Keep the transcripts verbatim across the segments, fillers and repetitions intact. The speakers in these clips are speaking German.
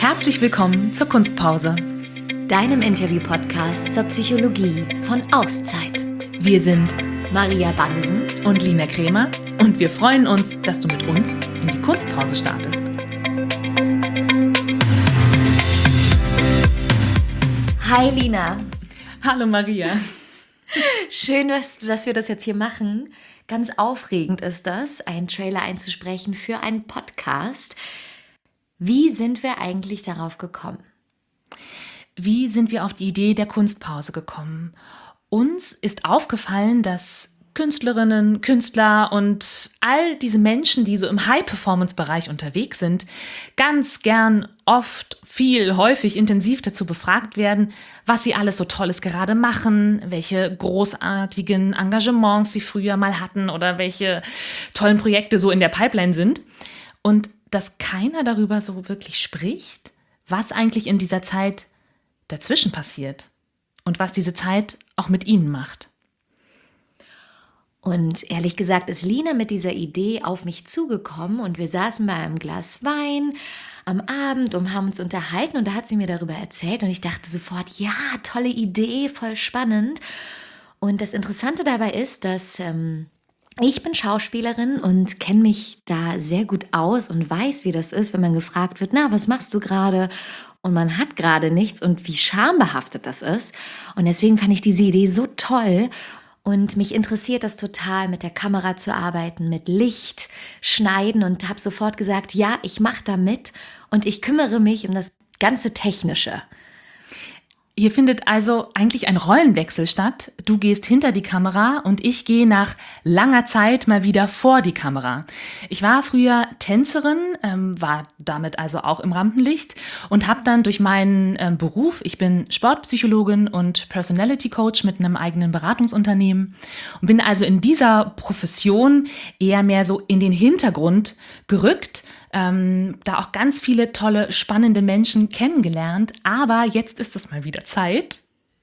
Herzlich willkommen zur Kunstpause, deinem Interview-Podcast zur Psychologie von Auszeit. Wir sind Maria Bansen und Lina Krämer und wir freuen uns, dass du mit uns in die Kunstpause startest. Hi Lina. Hallo Maria. Schön, dass, dass wir das jetzt hier machen. Ganz aufregend ist das, einen Trailer einzusprechen für einen Podcast. Wie sind wir eigentlich darauf gekommen? Wie sind wir auf die Idee der Kunstpause gekommen? Uns ist aufgefallen, dass Künstlerinnen, Künstler und all diese Menschen, die so im High-Performance-Bereich unterwegs sind, ganz gern oft, viel, häufig, intensiv dazu befragt werden, was sie alles so Tolles gerade machen, welche großartigen Engagements sie früher mal hatten oder welche tollen Projekte so in der Pipeline sind. Und dass keiner darüber so wirklich spricht, was eigentlich in dieser Zeit dazwischen passiert und was diese Zeit auch mit ihnen macht. Und ehrlich gesagt ist Lina mit dieser Idee auf mich zugekommen und wir saßen bei einem Glas Wein am Abend und haben uns unterhalten und da hat sie mir darüber erzählt und ich dachte sofort, ja, tolle Idee, voll spannend. Und das Interessante dabei ist, dass ähm, ich bin Schauspielerin und kenne mich da sehr gut aus und weiß, wie das ist, wenn man gefragt wird, na, was machst du gerade? Und man hat gerade nichts und wie schambehaftet das ist. Und deswegen fand ich diese Idee so toll. Und mich interessiert das total, mit der Kamera zu arbeiten, mit Licht, Schneiden und habe sofort gesagt, ja, ich mache da mit und ich kümmere mich um das ganze Technische. Hier findet also eigentlich ein Rollenwechsel statt. Du gehst hinter die Kamera und ich gehe nach langer Zeit mal wieder vor die Kamera. Ich war früher Tänzerin, ähm, war damit also auch im Rampenlicht und habe dann durch meinen ähm, Beruf, ich bin Sportpsychologin und Personality Coach mit einem eigenen Beratungsunternehmen und bin also in dieser Profession eher mehr so in den Hintergrund gerückt, Ähm, da auch ganz viele tolle, spannende Menschen kennengelernt. Aber jetzt ist es mal wieder Zeit,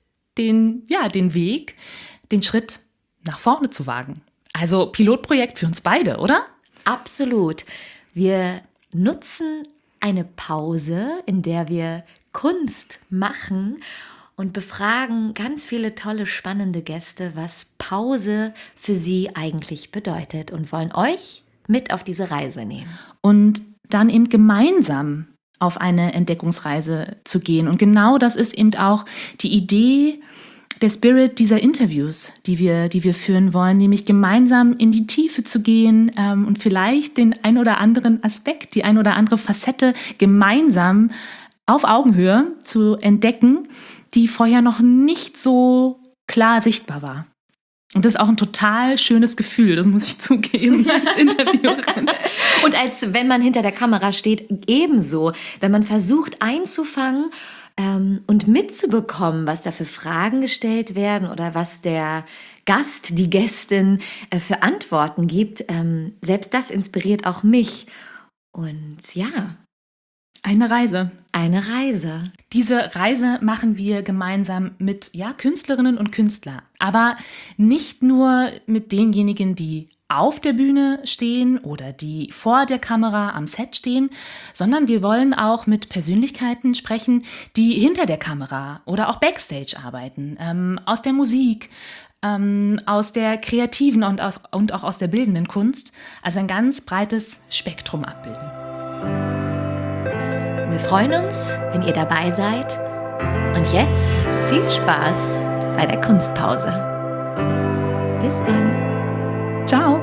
den, ja, den Weg, den Schritt nach vorne zu wagen. Also Pilotprojekt für uns beide, oder? Absolut. Wir nutzen eine Pause, in der wir Kunst machen und befragen ganz viele tolle, spannende Gäste, was Pause für sie eigentlich bedeutet und wollen euch mit auf diese Reise nehmen. Und dann eben gemeinsam auf eine Entdeckungsreise zu gehen. Und genau das ist eben auch die Idee, der Spirit dieser Interviews, die wir, die wir führen wollen, nämlich gemeinsam in die Tiefe zu gehen ähm, und vielleicht den ein oder anderen Aspekt, die ein oder andere Facette gemeinsam auf Augenhöhe zu entdecken, die vorher noch nicht so klar sichtbar war. Und das ist auch ein total schönes Gefühl, das muss ich zugeben als Interviewerin. Und als wenn man hinter der Kamera steht, ebenso. Wenn man versucht einzufangen ähm, und mitzubekommen, was da für Fragen gestellt werden oder was der Gast, die Gästin äh, für Antworten gibt, ähm, selbst das inspiriert auch mich. Und ja, eine Reise. Eine Reise. Diese Reise machen wir gemeinsam mit ja, Künstlerinnen und Künstlern. Aber nicht nur mit denjenigen, die auf der Bühne stehen oder die vor der Kamera am Set stehen, sondern wir wollen auch mit Persönlichkeiten sprechen, die hinter der Kamera oder auch Backstage arbeiten, ähm, aus der Musik, ähm, aus der kreativen und, aus, und auch aus der bildenden Kunst. Also ein ganz breites Spektrum abbilden. Wir freuen uns, wenn ihr dabei seid. Und jetzt viel Spaß bei der Kunstpause. Bis dann. Ciao.